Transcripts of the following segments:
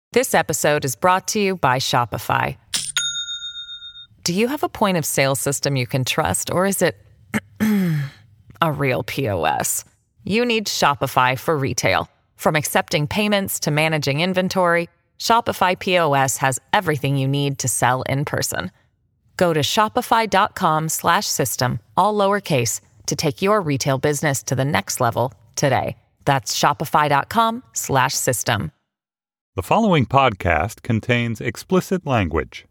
This episode is brought to you by Shopify. Do you have a point of sale system you can trust, or is it a real POS? You need Shopify for retail. From accepting payments to managing inventory, Shopify POS has everything you need to sell in person. Go to shopify.com/system, all lowercase, to take your retail business to the next level today. That's shopify.com/system. The following podcast contains explicit language.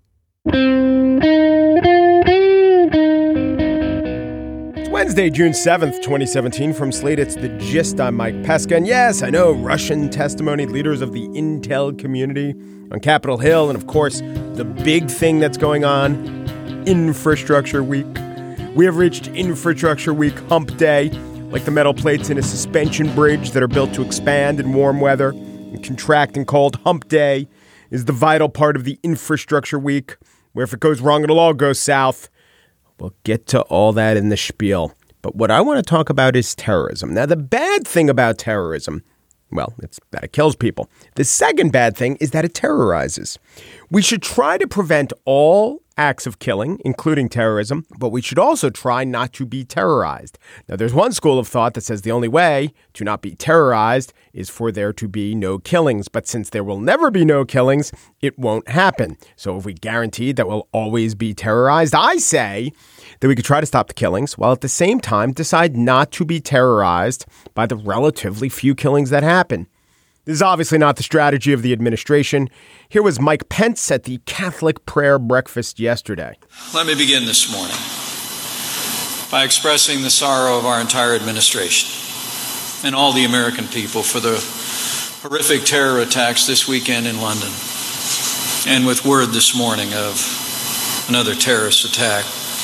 It's Wednesday, June 7th, 2017. From Slate, it's The Gist. I'm Mike Pesca. And yes, I know, Russian testimony, leaders of the intel community on Capitol Hill. And of course, the big thing that's going on, Infrastructure Week. We have reached Infrastructure Week hump day, like the metal plates in a suspension bridge that are built to expand in warm weather and contract in cold. Hump day is the vital part of the Infrastructure Week, where if it goes wrong, it'll all go south. We'll get to all that in the spiel. But what I want to talk about is terrorism. Now, the bad thing about terrorism, well, it's that it kills people. The second bad thing is that it terrorizes. We should try to prevent all acts of killing, including terrorism, but we should also try not to be terrorized. Now, there's one school of thought that says the only way to not be terrorized is for there to be no killings. But since there will never be no killings, it won't happen. So if we guarantee that we'll always be terrorized, I say that we could try to stop the killings while at the same time decide not to be terrorized by the relatively few killings that happen. This is obviously not the strategy of the administration. Here was Mike Pence at the Catholic prayer breakfast yesterday. Let me begin this morning by expressing the sorrow of our entire administration and all the American people for the horrific terror attacks this weekend in London, and with word this morning of another terrorist attack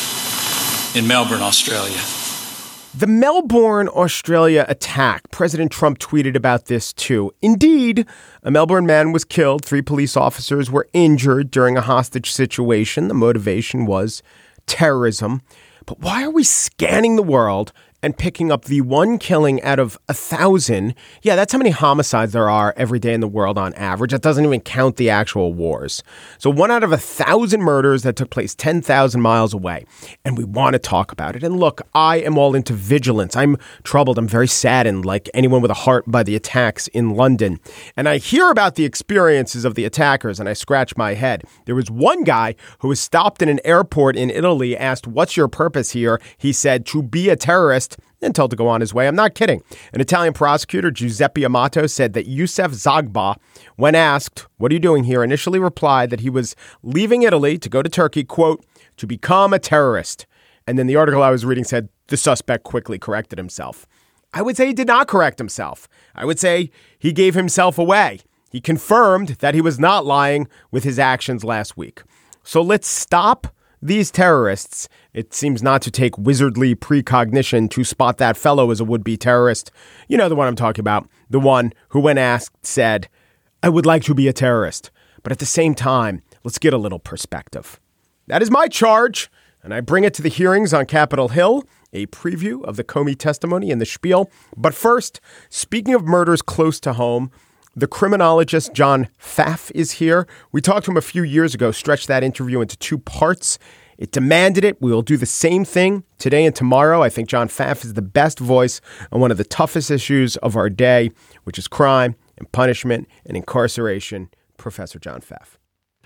in Melbourne, Australia. The Melbourne, Australia attack. President Trump tweeted about this too. Indeed, a Melbourne man was killed. 3 police officers were injured during a hostage situation. The motivation was terrorism. But why are we scanning the world and picking up the one killing out of 1,000? Yeah, that's how many homicides there are every day in the world on average. That doesn't even count the actual wars. So 1 out of 1,000 murders that took place 10,000 miles away. And we want to talk about it. And look, I am all into vigilance. I'm troubled. I'm very saddened, like anyone with a heart, by the attacks in London. And I hear about the experiences of the attackers and I scratch my head. There was one guy who was stopped in an airport in Italy, asked, "What's your purpose here?" He said, "To be a terrorist," and told to go on his way. I'm not kidding. An Italian prosecutor, Giuseppe Amato, said that Youssef Zagba, when asked, "What are you doing here?" initially replied that he was leaving Italy to go to Turkey, quote, "to become a terrorist." And then the article I was reading said the suspect quickly corrected himself. I would say he did not correct himself. I would say he gave himself away. He confirmed that he was not lying with his actions last week. So let's stop these terrorists. It seems not to take wizardly precognition to spot that fellow as a would-be terrorist. You know the one I'm talking about. The one who, when asked, said, "I would like to be a terrorist." But at the same time, let's get a little perspective. That is my charge, and I bring it to the hearings on Capitol Hill, a preview of the Comey testimony and the spiel. But first, speaking of murders close to home, the criminologist John Pfaff is here. We talked to him a few years ago, stretched that interview into 2 parts. It demanded it. We will do the same thing today and tomorrow. I think John Pfaff is the best voice on one of the toughest issues of our day, which is crime and punishment and incarceration. Professor John Pfaff.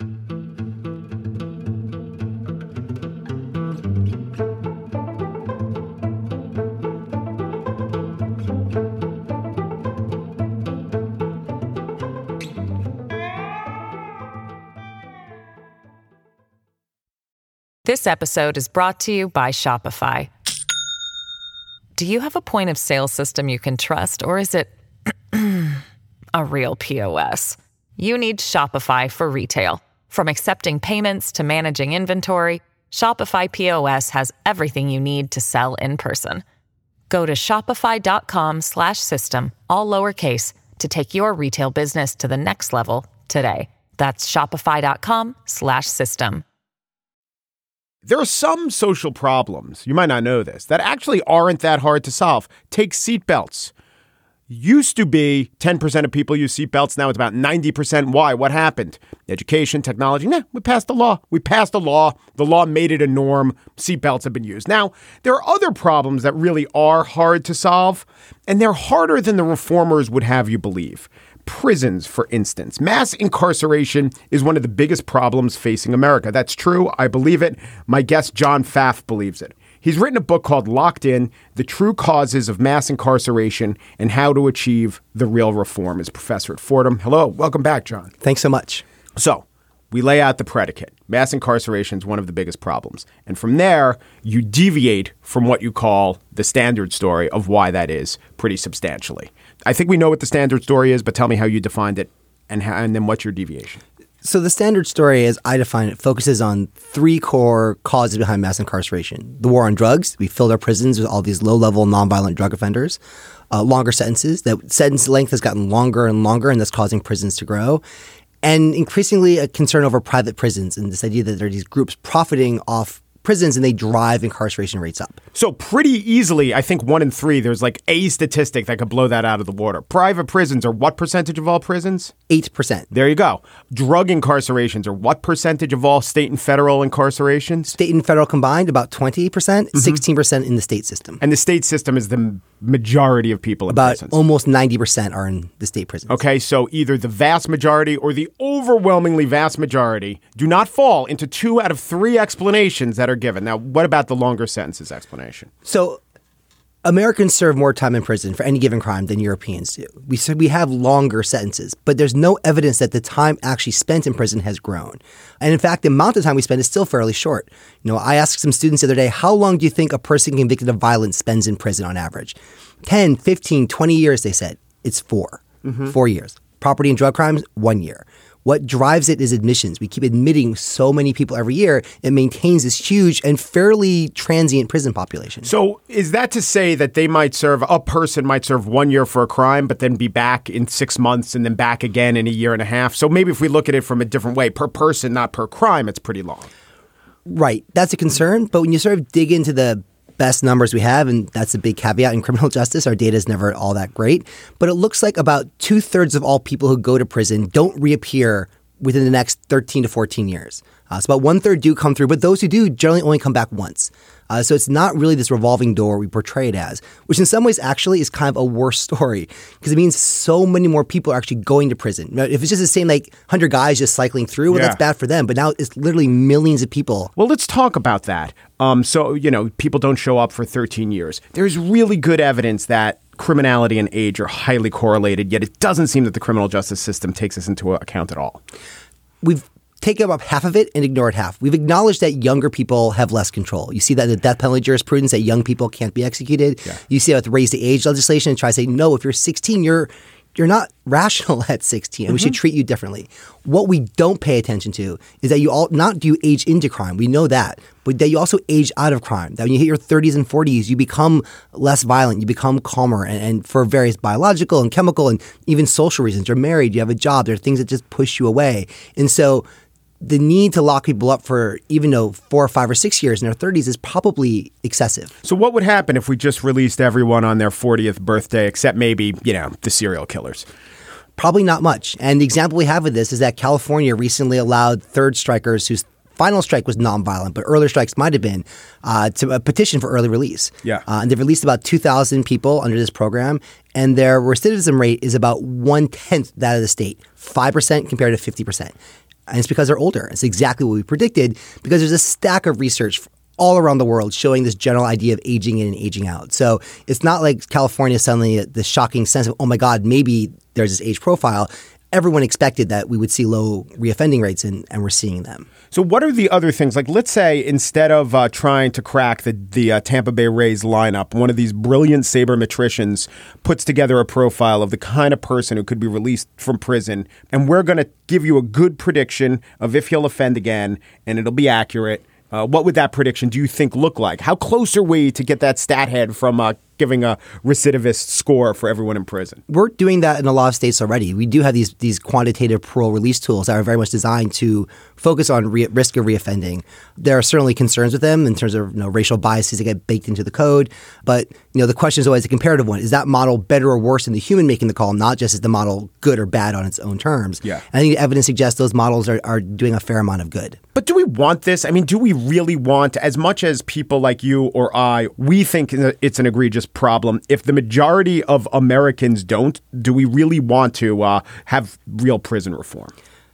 This episode is brought to you by Shopify. Do you have a point of sale system you can trust, or is it a real POS? You need Shopify for retail. From accepting payments to managing inventory, Shopify POS has everything you need to sell in person. Go to shopify.com/system, all lowercase, to take your retail business to the next level today. That's shopify.com/system. There are some social problems, you might not know this, that actually aren't that hard to solve. Take seatbelts. Used to be 10% of people use seatbelts. Now it's about 90%. Why? What happened? Education, technology. We passed the law. We passed the law. The law made it a norm. Seatbelts have been used. Now, there are other problems that really are hard to solve, and they're harder than the reformers would have you believe. Prisons, for instance. Mass incarceration is one of the biggest problems facing America. That's true. I believe it. My guest, John Pfaff, believes it. He's written a book called Locked In, The True Causes of Mass Incarceration and How to Achieve the Real Reform. He's a professor at Fordham. Hello. Welcome back, John. Thanks so much. So we lay out the predicate. Mass incarceration is one of the biggest problems. And from there, you deviate from what you call the standard story of why that is pretty substantially. I think we know what the standard story is, but tell me how you defined it and then what's your deviation. So the standard story, as I define it, focuses on three core causes behind mass incarceration. The war on drugs. We filled our prisons with all these low-level, nonviolent drug offenders. Longer sentences. That sentence length has gotten longer and longer, and that's causing prisons to grow. And increasingly a concern over private prisons and this idea that there are these groups profiting off prisons and they drive incarceration rates up. So pretty easily, I think 1 in 3, there's like a statistic that could blow that out of the water. Private prisons are what percentage of all prisons? 8%. There you go. Drug incarcerations are what percentage of all state and federal incarcerations? State and federal combined, about 20%, 16% in the state system. And the state system is the majority of people in prisons. About almost 90% are in the state prisons. Okay, so either the vast majority or the overwhelmingly vast majority do not fall into 2 out of 3 explanations that are given. Now, what about the longer sentences explanation? So Americans serve more time in prison for any given crime than Europeans do. We have longer sentences, but there's no evidence that the time actually spent in prison has grown. And in fact, the amount of time we spend is still fairly short. You know, I asked some students the other day, how long do you think a person convicted of violence spends in prison on average? 10, 15, 20 years, they said. It's 4. 4 years. Property and drug crimes, 1 year. What drives it is admissions. We keep admitting so many people every year. It maintains this huge and fairly transient prison population. So is that to say that a person might serve 1 year for a crime, but then be back in 6 months and then back again in a year and a half? So maybe if we look at it from a different way, per person, not per crime, it's pretty long. Right. That's a concern. But when you sort of dig into the best numbers we have, and that's a big caveat in criminal justice, our data is never all that great, but it looks like about 2/3 of all people who go to prison don't reappear within the next 13 to 14 years. So about 1/3 do come through, but those who do generally only come back once. So it's not really this revolving door we portray it as, which in some ways actually is kind of a worse story because it means so many more people are actually going to prison. Now, if it's just the same like 100 guys just cycling through, well, that's bad for them. But now it's literally millions of people. Well, let's talk about that. So, people don't show up for 13 years. There's really good evidence that criminality and age are highly correlated, yet it doesn't seem that the criminal justice system takes this into account at all. We've taken up half of it and ignored half. We've acknowledged that younger people have less control. You see that in the death penalty jurisprudence that young people can't be executed. Yeah. You see that with raise the age legislation and try to say, no, if you're 16, you're not rational at 16 and we should treat you differently. What we don't pay attention to is that not do you age into crime. We know that, but that you also age out of crime. That when you hit your 30s and 40s, you become less violent, you become calmer and for various biological and chemical and even social reasons. You're married, you have a job, there are things that just push you away. And so the need to lock people up for even though 4 or 5 or 6 years in their 30s is probably excessive. So what would happen if we just released everyone on their 40th birthday, except maybe, the serial killers? Probably not much. And the example we have of this is that California recently allowed third strikers whose final strike was nonviolent, but earlier strikes might have been, to a petition for early release. Yeah. And they've released about 2,000 people under this program, and their recidivism rate is about 1/10 that of the state, 5% compared to 50%. And it's because they're older. It's exactly what we predicted because there's a stack of research all around the world showing this general idea of aging in and aging out. So it's not like California suddenly the shocking sense of, oh my God, maybe there's this age profile. Everyone expected that we would see low reoffending rates and we're seeing them. So what are the other things? Like, let's say instead of trying to crack the Tampa Bay Rays lineup, one of these brilliant sabermetricians puts together a profile of the kind of person who could be released from prison. And we're going to give you a good prediction of if he'll offend again, and it'll be accurate. What would that prediction, do you think, look like? How close are we to get that stat head from giving a recidivist score for everyone in prison. We're doing that in a lot of states already. We do have these quantitative parole release tools that are very much designed to focus on risk of reoffending. There are certainly concerns with them in terms of racial biases that get baked into the code. But the question is always a comparative one. Is that model better or worse than the human making the call, not just is the model good or bad on its own terms? Yeah. And I think the evidence suggests those models are doing a fair amount of good. But do we want this? I mean, do we really want, as much as people like you or I, we think it's an egregious problem, if the majority of Americans don't, do we really want to have real prison reform?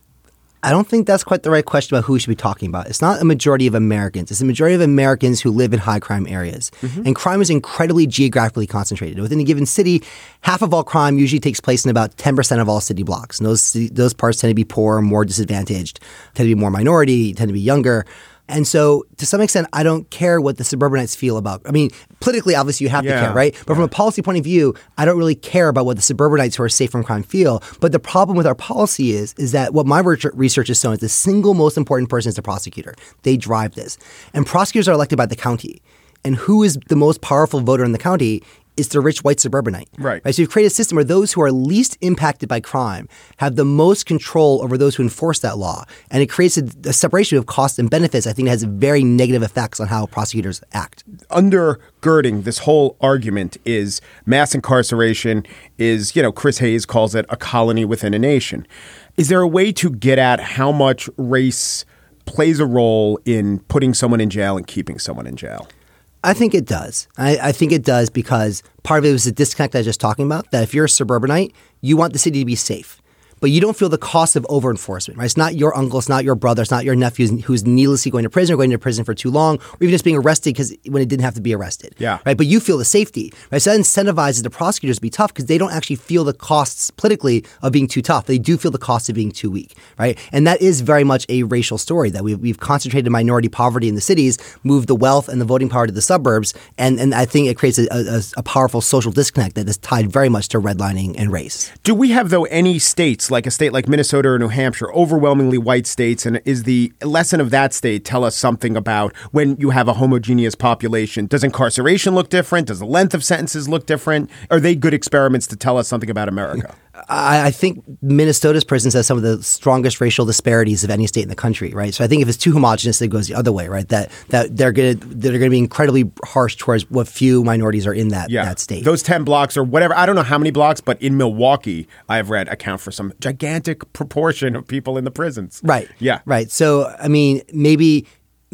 I don't think that's quite the right question about who we should be talking about. It's not a majority of Americans. It's a majority of Americans who live in high crime areas. Mm-hmm. And crime is incredibly geographically concentrated. Within a given city, half of all crime usually takes place in about 10% of all city blocks. And those parts tend to be poor, more disadvantaged, tend to be more minority, tend to be younger. And so, to some extent, I don't care what the suburbanites feel about. I mean, politically, obviously, you have to care, right? But from a policy point of view, I don't really care about what the suburbanites who are safe from crime feel. But the problem with our policy is that what my research has shown is the single most important person is the prosecutor. They drive this. And prosecutors are elected by the county. And who is the most powerful voter in the county? It's the rich white suburbanite. Right. So you've created a system where those who are least impacted by crime have the most control over those who enforce that law. And it creates a separation of costs and benefits. I think it has very negative effects on how prosecutors act. Undergirding this whole argument is mass incarceration is, Chris Hayes calls it a colony within a nation. Is there a way to get at how much race plays a role in putting someone in jail and keeping someone in jail? I think it does. I think it does because part of it was the disconnect I was just talking about, that if you're a suburbanite, you want the city to be safe. But you don't feel the cost of over-enforcement, right? It's not your uncle, it's not your brother, it's not your nephew who's needlessly going to prison or going to prison for too long, or even just being arrested when it didn't have to be arrested. Yeah. Right? But you feel the safety, right? So that incentivizes the prosecutors to be tough because they don't actually feel the costs politically of being too tough. They do feel the cost of being too weak, right? And that is very much a racial story, that we've concentrated minority poverty in the cities, moved the wealth and the voting power to the suburbs, and I think it creates a powerful social disconnect that is tied very much to redlining and race. Do we have, though, any states, like a state like Minnesota or New Hampshire, overwhelmingly white states, and is the lesson of that state tell us something about when you have a homogeneous population? Does incarceration look different? Does the length of sentences look different? Are they good experiments to tell us something about America? I think Minnesota's prisons has some of the strongest racial disparities of any state in the country, right? So I think if it's too homogenous, it goes the other way, right? That they're going to be incredibly harsh towards what few minorities are in that state. Those 10 blocks or whatever, I don't know how many blocks, but in Milwaukee, I have read, account for some gigantic proportion of people in the prisons. Right. Yeah. Right. So I mean, maybe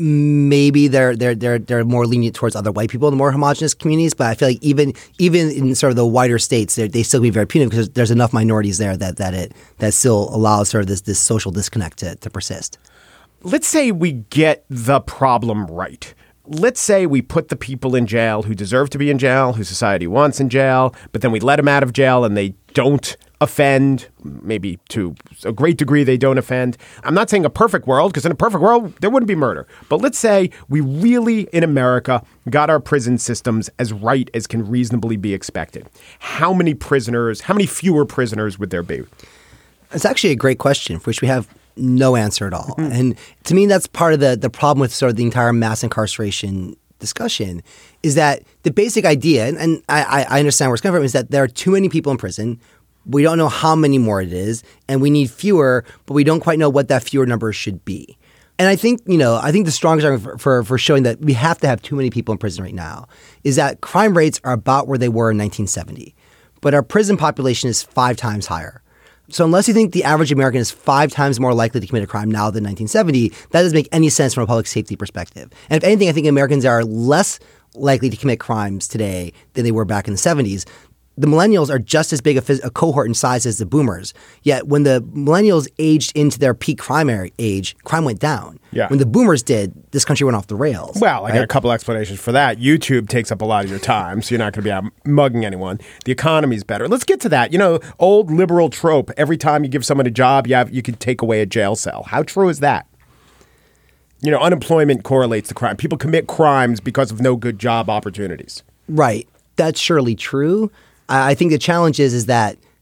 they're more lenient towards other white people in the more homogenous communities, but I feel like even in sort of the wider states, they still be very punitive because there's enough minorities there that still allows sort of this social disconnect to persist. Let's say we get the problem right. Let's say we put the people in jail who deserve to be in jail, who society wants in jail, but then we let them out of jail and they don't offend. Maybe to a great degree they don't offend. I'm not saying a perfect world, because in a perfect world there wouldn't be murder. But let's say we really in America got our prison systems as right as can reasonably be expected. How many fewer prisoners would there be? It's actually a great question for which we have no answer at all. Mm-hmm. And to me, that's part of the problem with sort of the entire mass incarceration discussion, is that the basic idea, and I understand where it's coming from, is that there are too many people in prison. We don't know how many more it is, and we need fewer, but we don't quite know what that fewer number should be. And I think the strongest argument for showing that we have to have too many people in prison right now is that crime rates are about where they were in 1970, but our prison population is 5 times higher. So unless you think the average American is 5 times more likely to commit a crime now than 1970, that doesn't make any sense from a public safety perspective. And if anything, I think Americans are less likely to commit crimes today than they were back in the 70s. The millennials are just as big a cohort in size as the boomers. Yet when the millennials aged into their peak crime age, crime went down. Yeah. When the boomers did, this country went off the rails. Well, I got a couple explanations for that. YouTube takes up a lot of your time, so you're not going to be out mugging anyone. The economy's better. Let's get to that. Old liberal trope. Every time you give someone a job, you can take away a jail cell. How true is that? Unemployment correlates to crime. People commit crimes because of no good job opportunities. Right. That's surely true. I think the challenge is that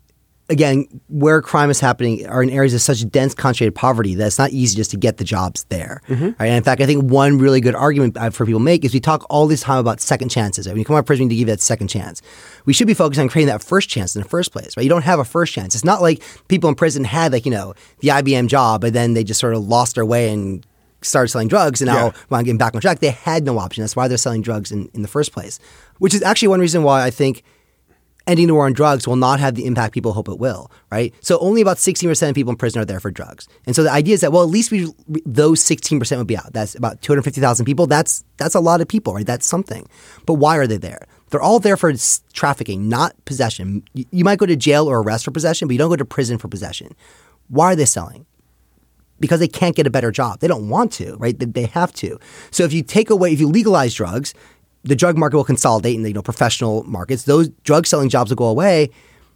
again, where crime is happening are in areas of such dense concentrated poverty that it's not easy just to get the jobs there. Right? And in fact, I think one really good argument for people to make is we talk all this time about second chances. Right? When you come out of prison, you need to give you that second chance. We should be focused on creating that first chance in the first place. Right? You don't have a first chance. It's not like people in prison had the IBM job, but then they just sort of lost their way and started selling drugs, and now when I'm getting back on track, they had no option. That's why they're selling drugs in the first place, which is actually one reason why I think ending the war on drugs will not have the impact people hope it will, right? So only about 16% of people in prison are there for drugs. And so the idea is that, well, at least those 16% would be out. That's about 250,000 people. That's a lot of people, right? That's something. But why are they there? They're all there for trafficking, not possession. You might go to jail or arrest for possession, but you don't go to prison for possession. Why are they selling? Because they can't get a better job. They don't want to, right? They have to. So if you legalize drugs, the drug market will consolidate in the professional markets. Those drug selling jobs will go away.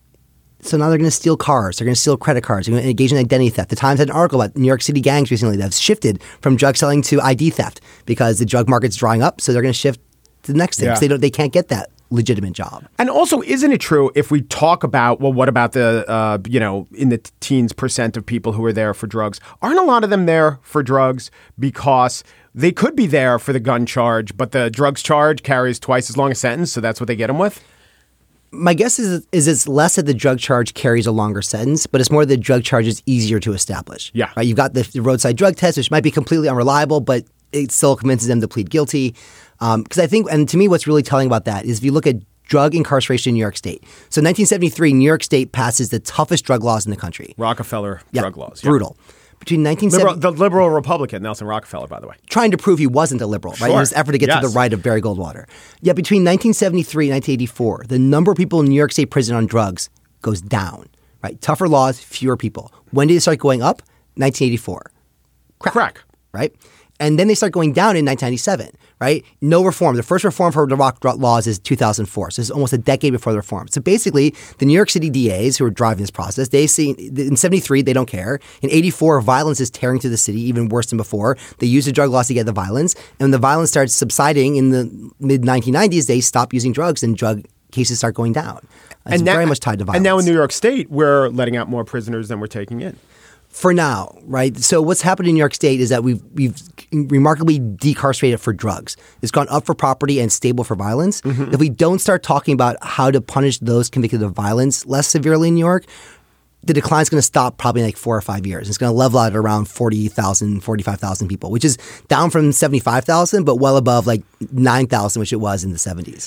So now they're going to steal cars. They're going to steal credit cards. They're going to engage in identity theft. The Times had an article about New York City gangs recently that have shifted from drug selling to ID theft because the drug market's drying up. So they're going to shift to the next thing. So they can't get that legitimate job. And also, isn't it true if we talk about, well, what about the, in the teens percent of people who are there for drugs? Aren't a lot of them there for drugs because they could be there for the gun charge, but the drugs charge carries twice as long a sentence, so that's what they get them with? My guess is it's less that the drug charge carries a longer sentence, but it's more the drug charge is easier to establish. Yeah. Right? You've got the roadside drug test, which might be completely unreliable, but it still convinces them to plead guilty. Because I think, and to me, what's really telling about that is if you look at drug incarceration in New York State. So in 1973, New York State passes the toughest drug laws in the country. Rockefeller drug laws. Brutal. Between 1970... The liberal Republican, Nelson Rockefeller, by the way. Trying to prove he wasn't a liberal, right? In his effort to get to the right of Barry Goldwater. Yet between 1973 and 1984, the number of people in New York State prison on drugs goes down, right? Tougher laws, fewer people. When did it start going up? 1984. Crack. Right? And then they start going down in 1997, right? No reform. The first reform for the rock laws is 2004. So it's almost a decade before the reform. So basically, the New York City DAs who are driving this process, they see in 73, they don't care. In 84, violence is tearing through the city, even worse than before. They use the drug laws to get the violence. And when the violence starts subsiding in the mid-1990s, they stop using drugs and drug cases start going down. It's very much tied to violence. And now in New York State, we're letting out more prisoners than we're taking in. For now, right? So what's happened in New York State is that we've remarkably decarcerated for drugs. It's gone up for property and stable for violence. If we don't start talking about how to punish those convicted of violence less severely in New York, the decline is going to stop probably in like 4 or 5 years. It's going to level out at around 40,000, 45,000 people, which is down from 75,000, but well above like 9,000, which it was in the 70s.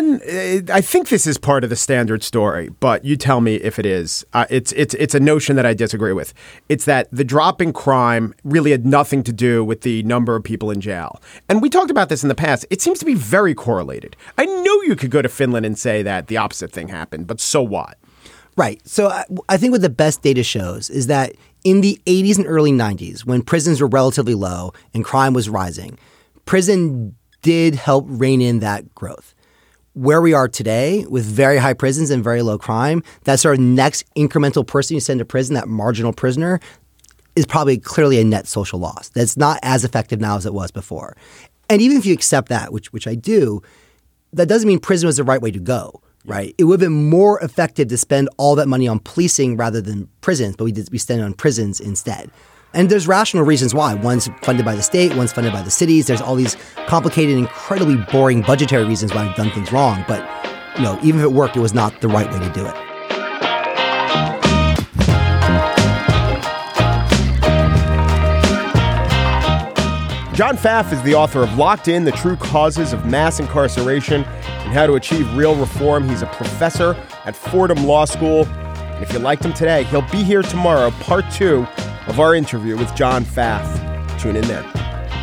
I think this is part of the standard story, but you tell me if it is. It's a notion that I disagree with. It's that the drop in crime really had nothing to do with the number of people in jail. And we talked about this in the past. It seems to be very correlated. I know you could go to Finland and say that the opposite thing happened, but so what? Right. So I think what the best data shows is that in the 80s and early 90s, when prisons were relatively low and crime was rising, prison did help rein in that growth. Where we are today with very high prisons and very low crime, that sort of next incremental person you send to prison, that marginal prisoner, is probably clearly a net social loss. That's not as effective now as it was before. And even if you accept that, which I do, that doesn't mean prison was the right way to go. Right. It would have been more effective to spend all that money on policing rather than prisons, but we spend it on prisons instead. And there's rational reasons why. One's funded by the state, one's funded by the cities. There's all these complicated, incredibly boring budgetary reasons why we've done things wrong. But, even if it worked, it was not the right way to do it. John Pfaff is the author of Locked In, The True Causes of Mass Incarceration and How to Achieve Real Reform. He's a professor at Fordham Law School. And if you liked him today, he'll be here tomorrow, part 2 of our interview with John Pfaff. Tune in then.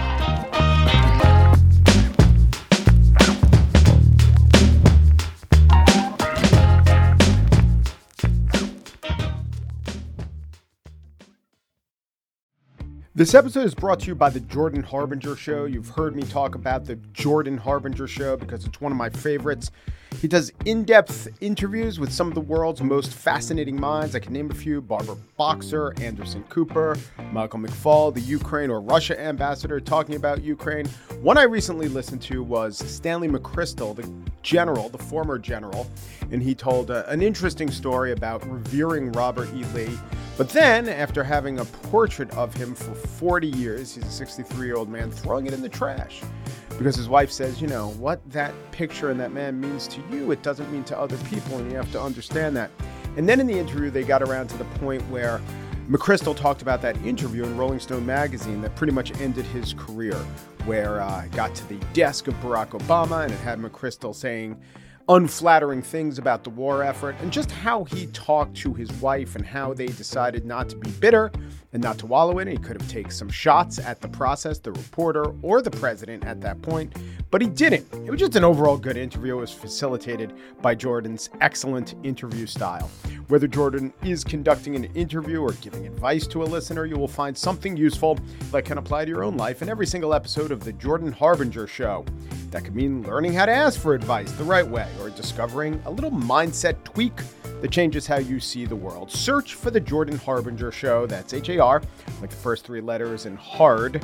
This episode is brought to you by the Jordan Harbinger Show. You've heard me talk about the Jordan Harbinger Show because it's one of my favorites. He does in-depth interviews with some of the world's most fascinating minds. I can name a few: Barbara Boxer, Anderson Cooper, Michael McFaul, the Ukraine or Russia ambassador talking about Ukraine. One I recently listened to was Stanley McChrystal, the former general, and he told an interesting story about revering Robert E. Lee. But then, after having a portrait of him for 40 years, he's a 63-year-old man, throwing it in the trash. Because his wife says, what that picture and that man means to you, it doesn't mean to other people, and you have to understand that. And then in the interview, they got around to the point where McChrystal talked about that interview in Rolling Stone magazine that pretty much ended his career, where it got to the desk of Barack Obama, and it had McChrystal saying unflattering things about the war effort, and just how he talked to his wife and how they decided not to be bitter and not to wallow in it. He could have taken some shots at the process, the reporter, or the president at that point, but he didn't. It was just an overall good interview. It was facilitated by Jordan's excellent interview style. Whether Jordan is conducting an interview or giving advice to a listener, you will find something useful that can apply to your own life in every single episode of The Jordan Harbinger Show. That could mean learning how to ask for advice the right way, or discovering a little mindset tweak that changes how you see the world. Search for The Jordan Harbinger Show. That's H-A-R, like the first three letters, and hard,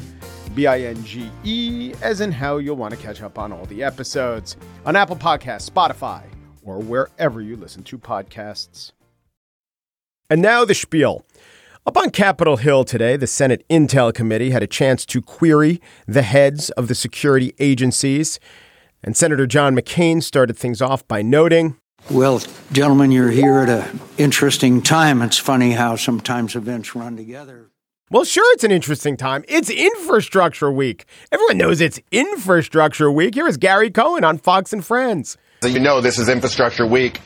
B-I-N-G-E, as in how you'll want to catch up on all the episodes on Apple Podcasts, Spotify, or wherever you listen to podcasts. And now the spiel. Up on Capitol Hill today, the Senate Intel Committee had a chance to query the heads of the security agencies. And Senator John McCain started things off by noting, "Well, gentlemen, you're here at an interesting time. It's funny how sometimes events run together." Well, sure, it's an interesting time. It's Infrastructure Week. Everyone knows it's Infrastructure Week. Here is Gary Cohen on Fox and Friends. You know this is Infrastructure Week.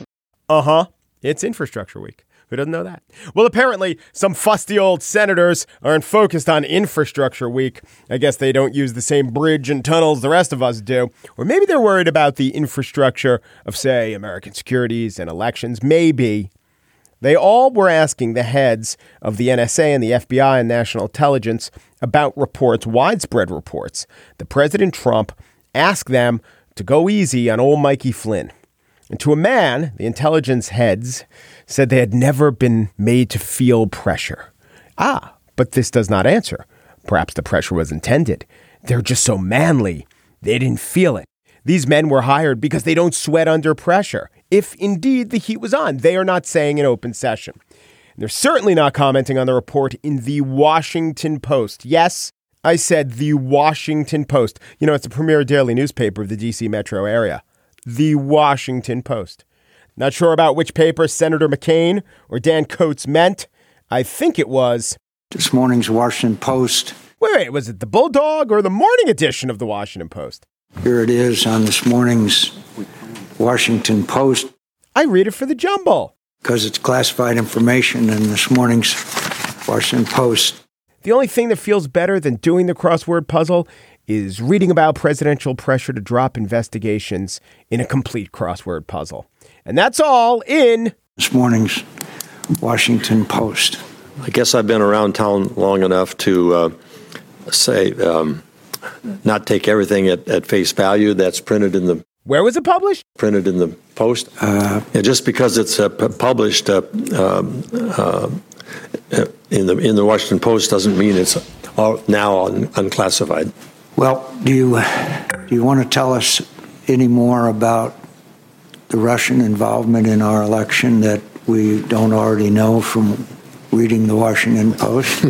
It's Infrastructure Week. Who doesn't know that? Well, apparently, some fusty old senators aren't focused on Infrastructure Week. I guess they don't use the same bridge and tunnels the rest of us do. Or maybe they're worried about the infrastructure of, say, American securities and elections. Maybe. They all were asking the heads of the NSA and the FBI and National Intelligence about reports, widespread reports, that President Trump asked them to go easy on old Mikey Flynn. And to a man, the intelligence heads said they had never been made to feel pressure. But this does not answer. Perhaps the pressure was intended. They're just so manly. They didn't feel it. These men were hired because they don't sweat under pressure. If indeed the heat was on, they are not saying in open session. And they're certainly not commenting on the report in the Washington Post. Yes, I said the Washington Post. It's the premier daily newspaper of the D.C. metro area. The Washington Post. Not sure about which paper Senator McCain or Dan Coats meant. I think it was this morning's Washington Post. Wait, was it the Bulldog or the morning edition of the Washington Post? Here it is on this morning's Washington Post. I read it for the jumble. Because it's classified information in this morning's Washington Post. The only thing that feels better than doing the crossword puzzle is reading about presidential pressure to drop investigations in a complete crossword puzzle. And that's all in this morning's Washington Post. I guess I've been around town long enough to not take everything at face value that's printed in the... Where was it published? Printed in the Post. Just because it's published in the Washington Post doesn't mean it's now unclassified. Well, do you want to tell us any more about the Russian involvement in our election that we don't already know from reading the Washington Post?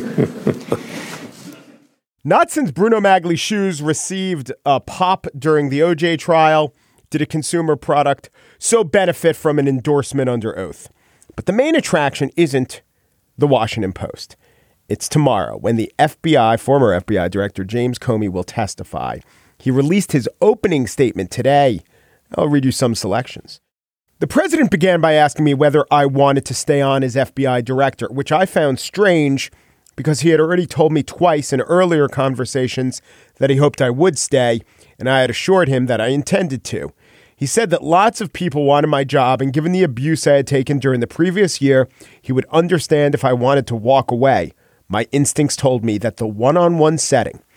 Not since Bruno Magli's shoes received a pop during the OJ trial did a consumer product so benefit from an endorsement under oath. But the main attraction isn't the Washington Post. It's tomorrow when the former FBI Director James Comey will testify. He released his opening statement today. I'll read you some selections. The president began by asking me whether I wanted to stay on as FBI director, which I found strange because he had already told me twice in earlier conversations that he hoped I would stay, and I had assured him that I intended to. He said that lots of people wanted my job, and given the abuse I had taken during the previous year, he would understand if I wanted to walk away. My instincts told me that the one-on-one setting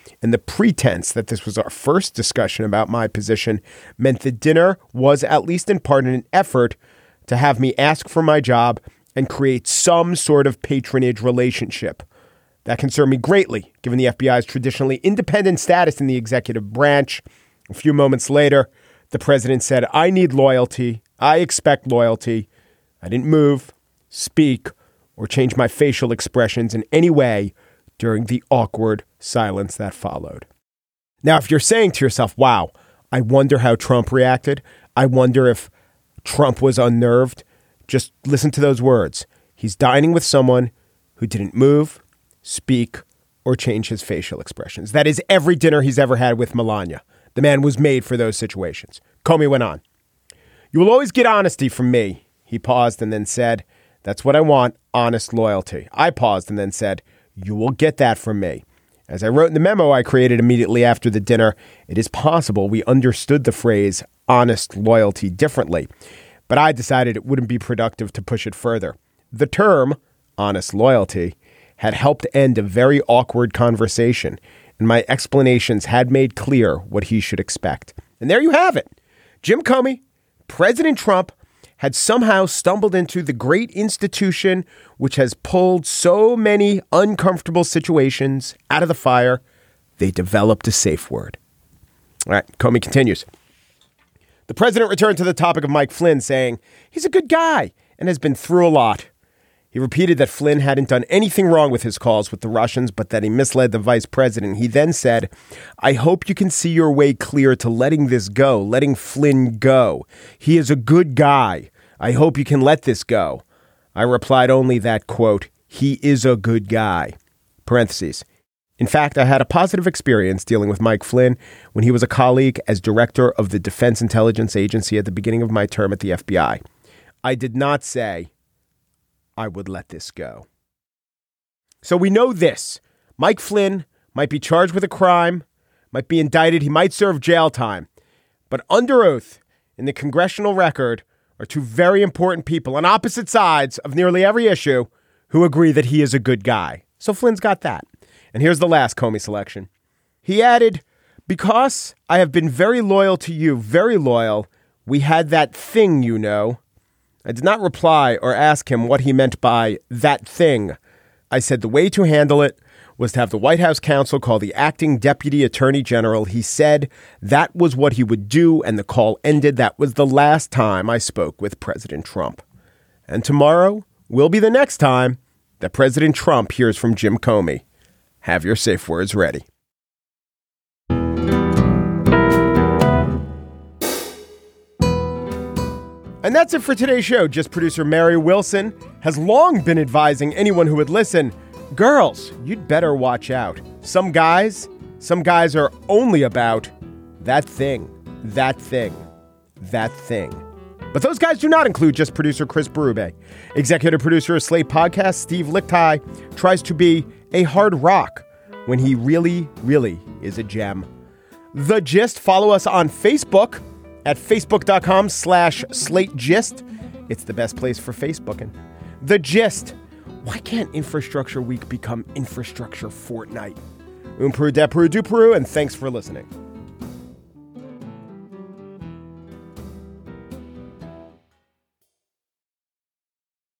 and the pretense that this was our first discussion about my position meant the dinner was, at least in part, an effort to have me ask for my job and create some sort of patronage relationship. That concerned me greatly, given the FBI's traditionally independent status in the executive branch. A few moments later, the president said, "I need loyalty. I expect loyalty." I didn't move, speak, or change my facial expressions in any way during the awkward silence that followed. Now, if you're saying to yourself, wow, I wonder how Trump reacted, I wonder if Trump was unnerved, just listen to those words. He's dining with someone who didn't move, speak, or change his facial expressions. That is every dinner he's ever had with Melania. The man was made for those situations. Comey went on. "You will always get honesty from me." He paused and then said, "That's what I want, honest loyalty." I paused and then said, "You will get that from me." As I wrote in the memo I created immediately after the dinner, it is possible we understood the phrase honest loyalty differently, but I decided it wouldn't be productive to push it further. The term honest loyalty had helped end a very awkward conversation, and my explanations had made clear what he should expect. And there you have it. Jim Comey, President Trump, had somehow stumbled into the great institution which has pulled so many uncomfortable situations out of the fire. They developed a safe word. All right, Comey continues. The president returned to the topic of Mike Flynn, saying he's a good guy and has been through a lot. He repeated that Flynn hadn't done anything wrong with his calls with the Russians, but that he misled the vice president. He then said, "I hope you can see your way clear to letting this go, letting Flynn go. He is a good guy. I hope you can let this go." I replied only that, quote, "He is a good guy." Parentheses. In fact, I had a positive experience dealing with Mike Flynn when he was a colleague as director of the Defense Intelligence Agency at the beginning of my term at the FBI. I did not say I would let this go. So we know this. Mike Flynn might be charged with a crime, might be indicted, he might serve jail time. But under oath in the congressional record are two very important people on opposite sides of nearly every issue who agree that he is a good guy. So Flynn's got that. And here's the last Comey selection. He added, "Because I have been very loyal to you, very loyal, we had that thing, you know." I did not reply or ask him what he meant by that thing. I said the way to handle it was to have the White House counsel call the acting deputy attorney general. He said that was what he would do, and the call ended. That was the last time I spoke with President Trump. And tomorrow will be the next time that President Trump hears from Jim Comey. Have your safe words ready. And that's it for today's show. Just producer Mary Wilson has long been advising anyone who would listen, girls, you'd better watch out. Some guys are only about that thing, that thing, that thing. But those guys do not include just producer Chris Berube. Executive producer of Slate Podcast, Steve Lichtai, tries to be a hard rock when he really, really is a gem. The Gist, follow us on Facebook at facebook.com/SlateGist. It's the best place for Facebooking. The Gist. Why can't Infrastructure Week become Infrastructure Fortnight? Peru, de Peru, du Peru, and thanks for listening.